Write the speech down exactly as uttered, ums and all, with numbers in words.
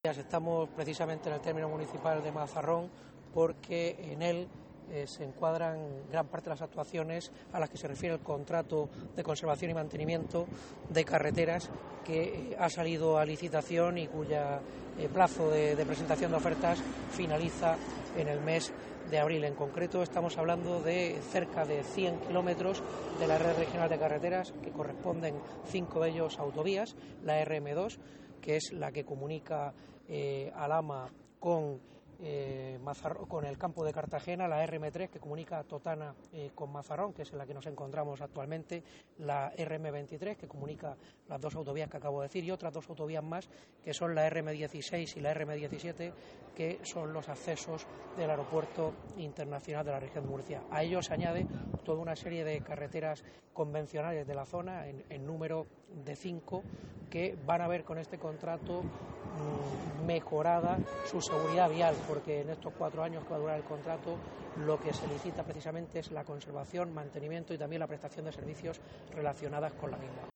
Estamos precisamente en el término municipal de Mazarrón porque en él eh, se encuadran gran parte de las actuaciones a las que se refiere el contrato de conservación y mantenimiento de carreteras que eh, ha salido a licitación y cuya eh, plazo de, de presentación de ofertas finaliza en el mes de abril. En concreto estamos hablando de cerca de cien kilómetros de la red regional de carreteras, que corresponden cinco de ellos autovías, la R M dos, que es la que comunica eh, Alhama con, eh, Mazarrón, con el campo de Cartagena, la R M tres, que comunica Totana eh, con Mazarrón, que es en la que nos encontramos actualmente, la R M veintitrés, que comunica las dos autovías que acabo de decir, y otras dos autovías más, que son la R M dieciséis y la R M diecisiete, que son los accesos del aeropuerto internacional de la región de Murcia. A ello se añade toda una serie de carreteras convencionales de la zona, en, en número de cinco, que van a ver con este contrato mmm, mejorada su seguridad vial, porque en estos cuatro años que va a durar el contrato lo que se licita precisamente es la conservación, mantenimiento y también la prestación de servicios relacionadas con la misma.